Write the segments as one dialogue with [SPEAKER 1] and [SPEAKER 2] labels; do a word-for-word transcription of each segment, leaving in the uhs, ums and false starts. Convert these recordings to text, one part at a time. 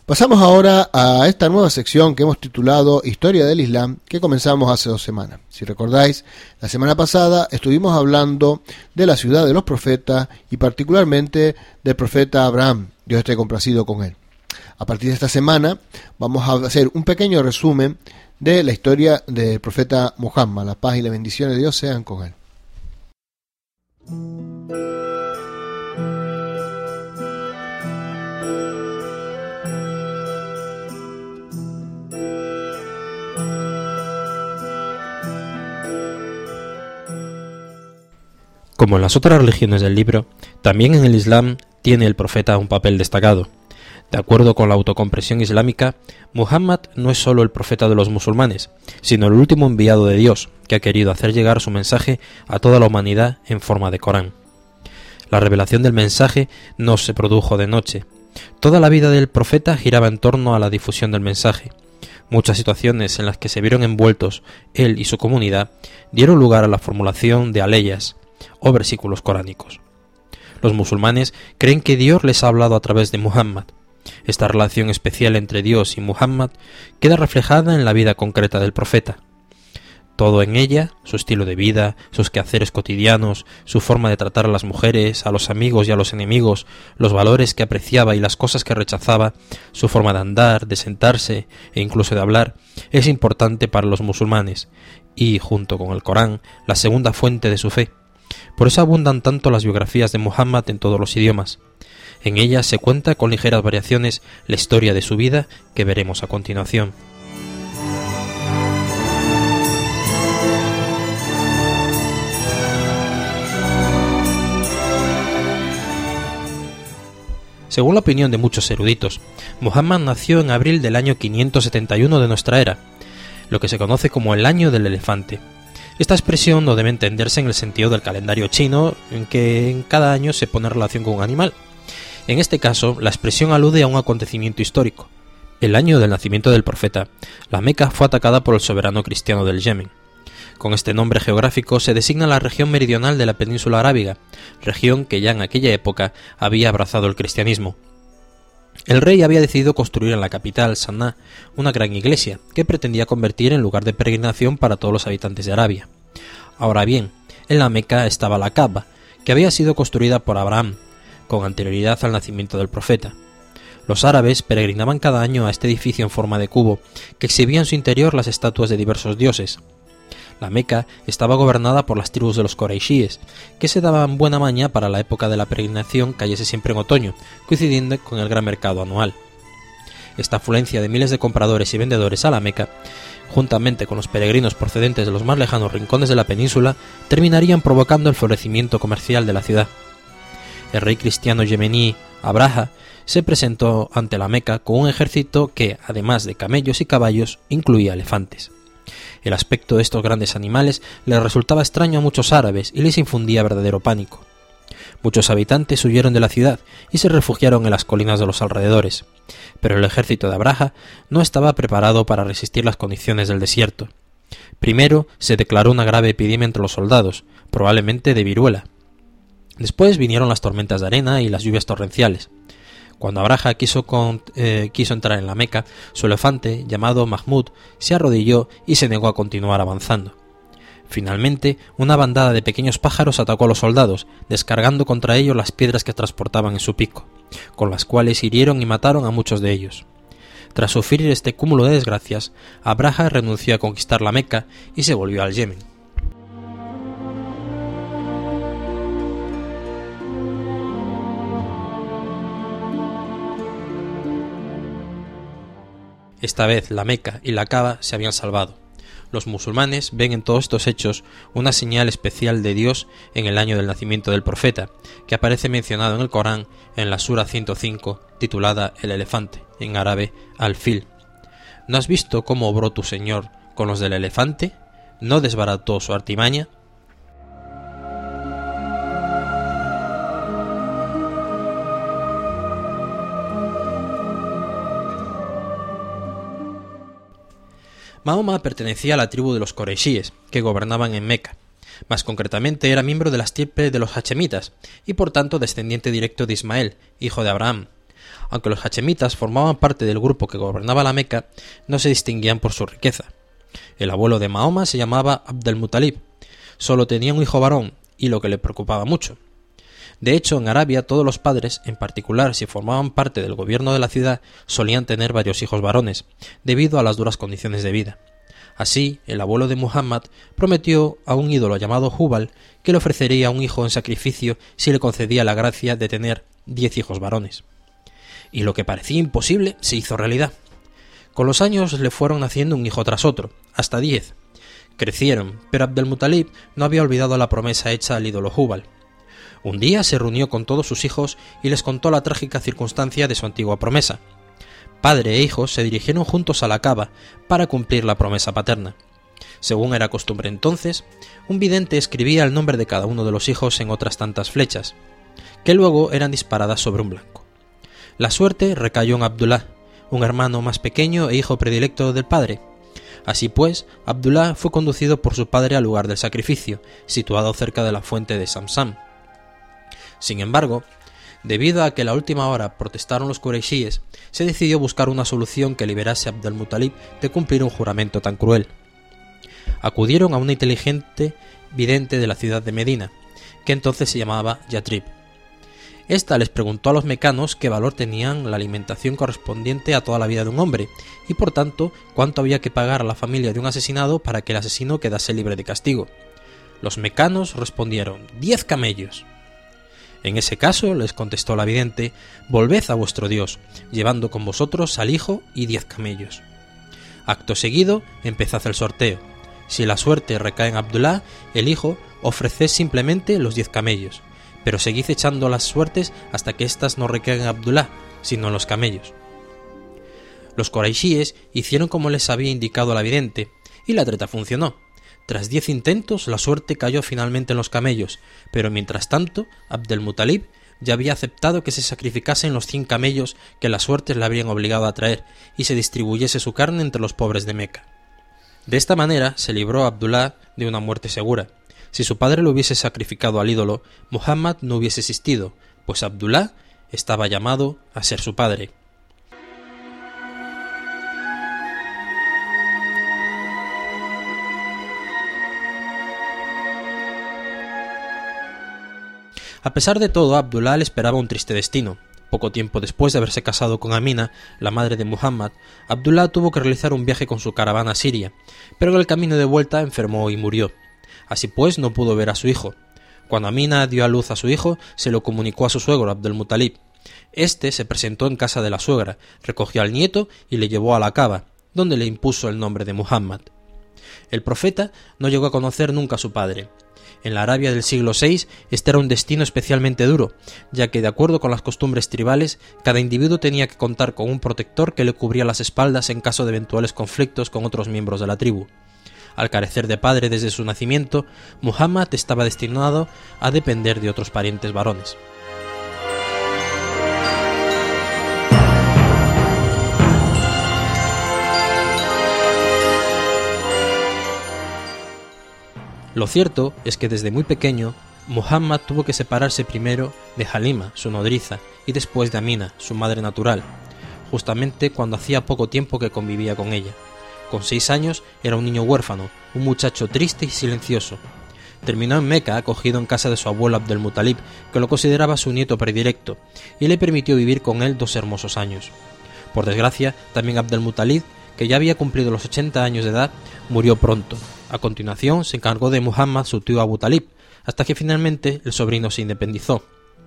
[SPEAKER 1] Pasamos ahora a esta nueva sección que hemos titulado Historia del Islam, que comenzamos hace dos semanas. Si recordáis, la semana pasada estuvimos hablando de la ciudad de los profetas y particularmente del profeta Abraham. Dios esté complacido con él. A partir de esta semana vamos a hacer un pequeño resumen de la historia del profeta Muhammad. La paz y las bendiciones de Dios sean con él.
[SPEAKER 2] Como en las otras religiones del libro, también en el Islam tiene el profeta un papel destacado. De acuerdo con la autocompresión islámica, Muhammad no es solo el profeta de los musulmanes, sino el último enviado de Dios, que ha querido hacer llegar su mensaje a toda la humanidad en forma de Corán. La revelación del mensaje no se produjo de noche. Toda la vida del profeta giraba en torno a la difusión del mensaje. Muchas situaciones en las que se vieron envueltos él y su comunidad dieron lugar a la formulación de aleyas, o versículos coránicos. Los musulmanes creen que Dios les ha hablado a través de Muhammad. Esta relación especial entre Dios y Muhammad queda reflejada en la vida concreta del profeta. Todo en ella, su estilo de vida, sus quehaceres cotidianos, su forma de tratar a las mujeres, a los amigos y a los enemigos, los valores que apreciaba y las cosas que rechazaba, su forma de andar, de sentarse e incluso de hablar, es importante para los musulmanes y, junto con el Corán, la segunda fuente de su fe. Por eso abundan tanto las biografías de Muhammad en todos los idiomas. En ellas se cuenta con ligeras variaciones la historia de su vida que veremos a continuación. Según la opinión de muchos eruditos, Muhammad nació en abril del año quinientos setenta y uno de nuestra era, lo que se conoce como el año del elefante. Esta expresión no debe entenderse en el sentido del calendario chino, en que en cada año se pone relación con un animal. En este caso, la expresión alude a un acontecimiento histórico. El año del nacimiento del profeta, la Meca fue atacada por el soberano cristiano del Yemen. Con este nombre geográfico se designa la región meridional de la península arábiga, región que ya en aquella época había abrazado el cristianismo. El rey había decidido construir en la capital, Saná, una gran iglesia que pretendía convertir en lugar de peregrinación para todos los habitantes de Arabia. Ahora bien, en la Meca estaba la Kaaba, que había sido construida por Abraham, con anterioridad al nacimiento del profeta. Los árabes peregrinaban cada año a este edificio en forma de cubo, que exhibía en su interior las estatuas de diversos dioses. La Meca estaba gobernada por las tribus de los Quraishíes, que se daban buena maña para la época de la peregrinación cayese siempre en otoño, coincidiendo con el gran mercado anual. Esta afluencia de miles de compradores y vendedores a la Meca, juntamente con los peregrinos procedentes de los más lejanos rincones de la península, terminarían provocando el florecimiento comercial de la ciudad. El rey cristiano yemení, Abraha, se presentó ante la Meca con un ejército que, además de camellos y caballos, incluía elefantes. El aspecto de estos grandes animales les resultaba extraño a muchos árabes y les infundía verdadero pánico. Muchos habitantes huyeron de la ciudad y se refugiaron en las colinas de los alrededores, pero el ejército de Abraha no estaba preparado para resistir las condiciones del desierto. Primero se declaró una grave epidemia entre los soldados, probablemente de viruela. Después vinieron las tormentas de arena y las lluvias torrenciales. Cuando Abraha quiso, con, eh, quiso entrar en la Meca, su elefante, llamado Mahmud, se arrodilló y se negó a continuar avanzando. Finalmente, una bandada de pequeños pájaros atacó a los soldados, descargando contra ellos las piedras que transportaban en su pico, con las cuales hirieron y mataron a muchos de ellos. Tras sufrir este cúmulo de desgracias, Abraha renunció a conquistar la Meca y se volvió al Yemen. Esta vez la Meca y la Kaaba se habían salvado. Los musulmanes ven en todos estos hechos una señal especial de Dios en el año del nacimiento del profeta, que aparece mencionado en el Corán en la sura ciento cinco, titulada El elefante, en árabe Al-Fil. ¿No has visto cómo obró tu Señor con los del elefante? ¿No desbarató su artimaña? Mahoma pertenecía a la tribu de los Quraishíes, que gobernaban en Meca. Más concretamente era miembro de la estirpe de los hachemitas, y por tanto descendiente directo de Ismael, hijo de Abraham. Aunque los hachemitas formaban parte del grupo que gobernaba la Meca, no se distinguían por su riqueza. El abuelo de Mahoma se llamaba Abd al-Muttalib. Solo tenía un hijo varón, y lo que le preocupaba mucho. De hecho, en Arabia todos los padres, en particular si formaban parte del gobierno de la ciudad, solían tener varios hijos varones, debido a las duras condiciones de vida. Así, el abuelo de Muhammad prometió a un ídolo llamado Hubal que le ofrecería un hijo en sacrificio si le concedía la gracia de tener diez hijos varones. Y lo que parecía imposible se hizo realidad. Con los años le fueron naciendo un hijo tras otro, hasta diez. Crecieron, pero Abd al-Muttalib no había olvidado la promesa hecha al ídolo Hubal. Un día se reunió con todos sus hijos y les contó la trágica circunstancia de su antigua promesa. Padre e hijos se dirigieron juntos a la Kaaba para cumplir la promesa paterna. Según era costumbre entonces, un vidente escribía el nombre de cada uno de los hijos en otras tantas flechas, que luego eran disparadas sobre un blanco. La suerte recayó en Abdullah, un hermano más pequeño e hijo predilecto del padre. Así pues, Abdullah fue conducido por su padre al lugar del sacrificio, situado cerca de la fuente de Samsam. Sin embargo, debido a que a la última hora protestaron los Quraishíes, se decidió buscar una solución que liberase a Abd al-Muttalib de cumplir un juramento tan cruel. Acudieron a una inteligente vidente de la ciudad de Medina, que entonces se llamaba Yatrib. Esta les preguntó a los mecanos qué valor tenían la alimentación correspondiente a toda la vida de un hombre, y por tanto cuánto había que pagar a la familia de un asesinado para que el asesino quedase libre de castigo. Los mecanos respondieron: diez camellos. En ese caso, les contestó la vidente, volved a vuestro Dios, llevando con vosotros al hijo y diez camellos. Acto seguido, empezad el sorteo. Si la suerte recae en Abdullah, el hijo, ofreced simplemente los diez camellos, pero seguid echando las suertes hasta que éstas no recaigan en Abdullah, sino en los camellos. Los Quraishíes hicieron como les había indicado la vidente, y la treta funcionó. Tras diez intentos, la suerte cayó finalmente en los camellos, pero mientras tanto, Abd al-Muttalib ya había aceptado que se sacrificasen los cien camellos que las suertes le habrían obligado a traer y se distribuyese su carne entre los pobres de Meca. De esta manera se libró a Abdullah de una muerte segura. Si su padre lo hubiese sacrificado al ídolo, Muhammad no hubiese existido, pues Abdullah estaba llamado a ser su padre. A pesar de todo, Abdullah le esperaba un triste destino. Poco tiempo después de haberse casado con Amina, la madre de Muhammad, Abdullah tuvo que realizar un viaje con su caravana a Siria, pero en el camino de vuelta enfermó y murió. Así pues, no pudo ver a su hijo. Cuando Amina dio a luz a su hijo, se lo comunicó a su suegro, Abd al-Muttalib. Este se presentó en casa de la suegra, recogió al nieto y le llevó a la Kaaba, donde le impuso el nombre de Muhammad. El profeta no llegó a conocer nunca a su padre. En la Arabia del siglo seis este era un destino especialmente duro, ya que de acuerdo con las costumbres tribales, cada individuo tenía que contar con un protector que le cubría las espaldas en caso de eventuales conflictos con otros miembros de la tribu. Al carecer de padre desde su nacimiento, Muhammad estaba destinado a depender de otros parientes varones. Lo cierto es que desde muy pequeño, Muhammad tuvo que separarse primero de Halima, su nodriza, y después de Amina, su madre natural, justamente cuando hacía poco tiempo que convivía con ella. Con seis años era un niño huérfano, un muchacho triste y silencioso. Terminó en Meca acogido en casa de su abuelo Abd al-Muttalib, que lo consideraba su nieto predilecto, y le permitió vivir con él dos hermosos años. Por desgracia, también Abd al-Muttalib, que ya había cumplido los ochenta años de edad, murió pronto. A continuación se encargó de Muhammad su tío Abu Talib, hasta que finalmente el sobrino se independizó.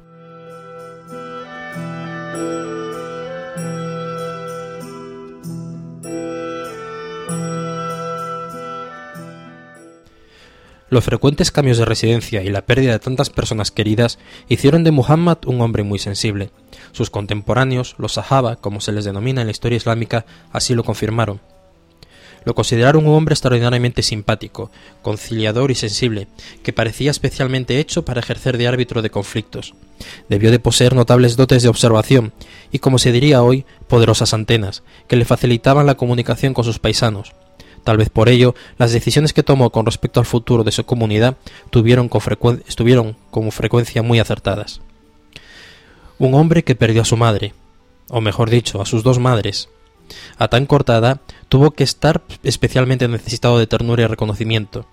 [SPEAKER 2] Los frecuentes cambios de residencia y la pérdida de tantas personas queridas hicieron de Muhammad un hombre muy sensible. Sus contemporáneos, los sahaba, como se les denomina en la historia islámica, así lo confirmaron. Lo consideraron un hombre extraordinariamente simpático, conciliador y sensible, que parecía especialmente hecho para ejercer de árbitro de conflictos. Debió de poseer notables dotes de observación y, como se diría hoy, poderosas antenas, que le facilitaban la comunicación con sus paisanos. Tal vez por ello, las decisiones que tomó con respecto al futuro de su comunidad tuvieron con frecuen- estuvieron con frecuencia muy acertadas. Un hombre que perdió a su madre, o mejor dicho, a sus dos madres. A tan corta edad tuvo que estar especialmente necesitado de ternura y reconocimiento.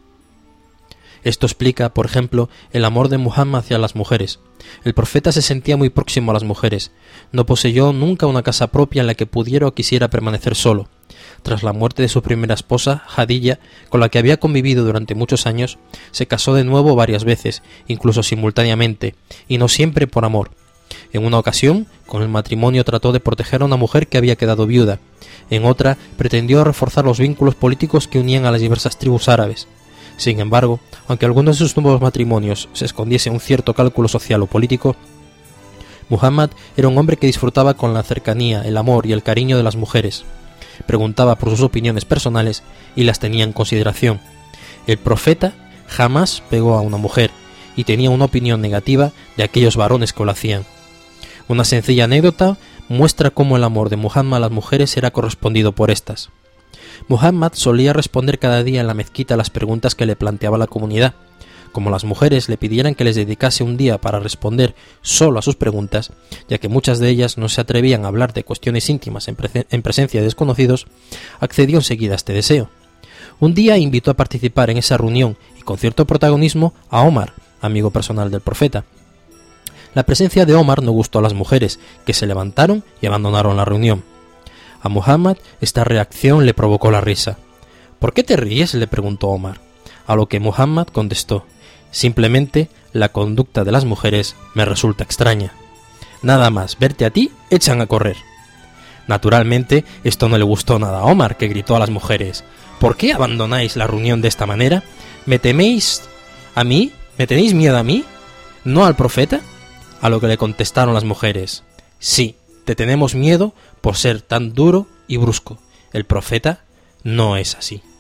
[SPEAKER 2] Esto explica, por ejemplo, el amor de Muhammad hacia las mujeres. El profeta se sentía muy próximo a las mujeres. No poseyó nunca una casa propia en la que pudiera o quisiera permanecer solo. Tras la muerte de su primera esposa, Jadilla, con la que había convivido durante muchos años, se casó de nuevo varias veces, incluso simultáneamente, y no siempre por amor. En una ocasión, con el matrimonio trató de proteger a una mujer que había quedado viuda. En otra, pretendió reforzar los vínculos políticos que unían a las diversas tribus árabes. Sin embargo, aunque algunos de sus nuevos matrimonios se escondiese un cierto cálculo social o político, Muhammad era un hombre que disfrutaba con la cercanía, el amor y el cariño de las mujeres. Preguntaba por sus opiniones personales y las tenía en consideración. El profeta jamás pegó a una mujer y tenía una opinión negativa de aquellos varones que lo hacían. Una sencilla anécdota muestra cómo el amor de Muhammad a las mujeres era correspondido por estas. Muhammad solía responder cada día en la mezquita a las preguntas que le planteaba la comunidad. Como las mujeres le pidieran que les dedicase un día para responder solo a sus preguntas, ya que muchas de ellas no se atrevían a hablar de cuestiones íntimas en, pre- en presencia de desconocidos, accedió enseguida a este deseo. Un día invitó a participar en esa reunión y con cierto protagonismo a Omar, amigo personal del profeta. La presencia de Omar no gustó a las mujeres, que se levantaron y abandonaron la reunión. A Muhammad esta reacción le provocó la risa. ¿Por qué te ríes?, le preguntó Omar, a lo que Muhammad contestó: simplemente la conducta de las mujeres me resulta extraña. Nada más verte a ti, echan a correr. Naturalmente, esto no le gustó nada a Omar, que gritó a las mujeres: ¿por qué abandonáis la reunión de esta manera? ¿Me teméis a mí? ¿Me tenéis miedo a mí? ¿No al profeta? A lo que le contestaron las mujeres: sí, te tenemos miedo por ser tan duro y brusco. El profeta no es así.